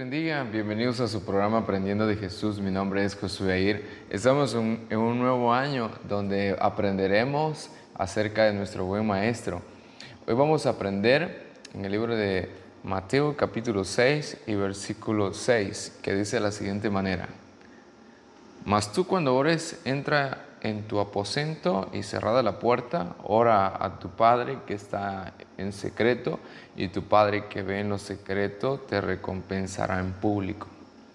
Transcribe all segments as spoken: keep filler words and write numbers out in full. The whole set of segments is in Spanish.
bendiga, bienvenidos a su programa Aprendiendo de Jesús. Mi nombre es Josué Air. Estamos en, en un nuevo año donde aprenderemos acerca de nuestro buen maestro. Hoy vamos a aprender en el libro de Mateo capítulo seis y versículo seis, que dice de la siguiente manera: Mas tú cuando ores, entra en tu aposento y cerrada la puerta, ora a tu Padre que está en secreto, y tu Padre que ve en lo secreto te recompensará en público.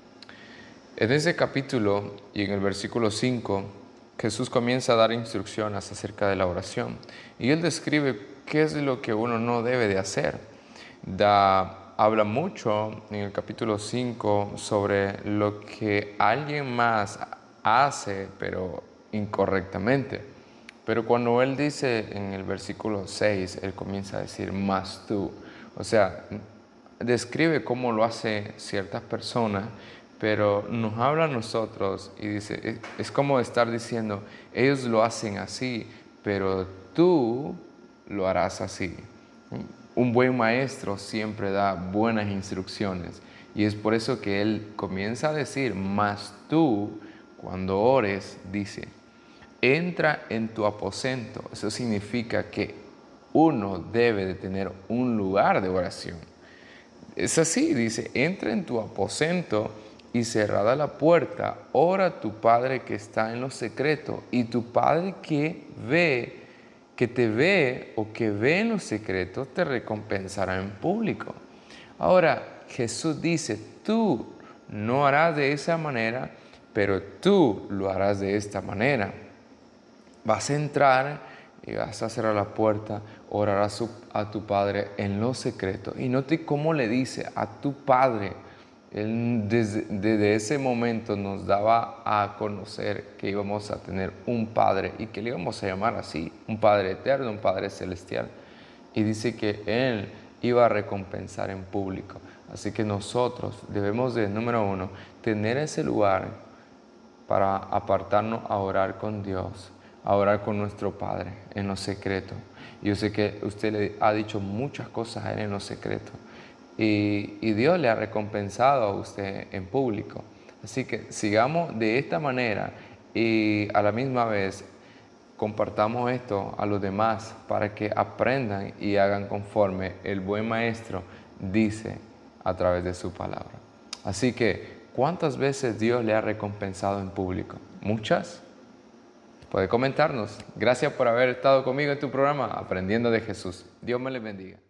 En ese capítulo y en el versículo cinco, Jesús comienza a dar instrucciones acerca de la oración. Y Él describe qué es lo que uno no debe de hacer. Da, habla mucho en el capítulo cinco sobre lo que alguien más hace, pero incorrectamente. Pero cuando Él dice en el versículo seis, Él comienza a decir, más tú. O sea, describe cómo lo hace ciertas personas, pero nos habla a nosotros y dice, es, es como estar diciendo, ellos lo hacen así, pero tú lo harás así. Un buen maestro siempre da buenas instrucciones, y es por eso que Él comienza a decir, mas tú, cuando ores, dice, entra en tu aposento. Eso significa que uno debe de tener un lugar de oración. Es así, dice, entra en tu aposento y cerrada la puerta, ora a tu Padre que está en lo secreto, y tu Padre que ve, que te ve o que ve en lo secreto, te recompensará en público. Ahora, Jesús dice, tú no harás de esa manera, pero tú lo harás de esta manera. Vas a entrar y vas a cerrar la puerta, orarás a tu Padre en lo secreto. Y note cómo le dice a tu Padre. Él desde, desde ese momento nos daba a conocer que íbamos a tener un Padre y que le íbamos a llamar así, un Padre eterno, un Padre celestial. Y dice que Él iba a recompensar en público. Así que nosotros debemos de, número uno, tener ese lugar para apartarnos a orar con Dios, a orar con nuestro Padre en lo secreto. Yo sé que usted le ha dicho muchas cosas a Él en lo secreto, y, y Dios le ha recompensado a usted en público. Así que sigamos de esta manera y a la misma vez compartamos esto a los demás para que aprendan y hagan conforme el buen maestro dice a través de su palabra. Así que, ¿cuántas veces Dios le ha recompensado en público? ¿Muchas? Puede comentarnos. Gracias por haber estado conmigo en tu programa Aprendiendo de Jesús. Dios me les bendiga.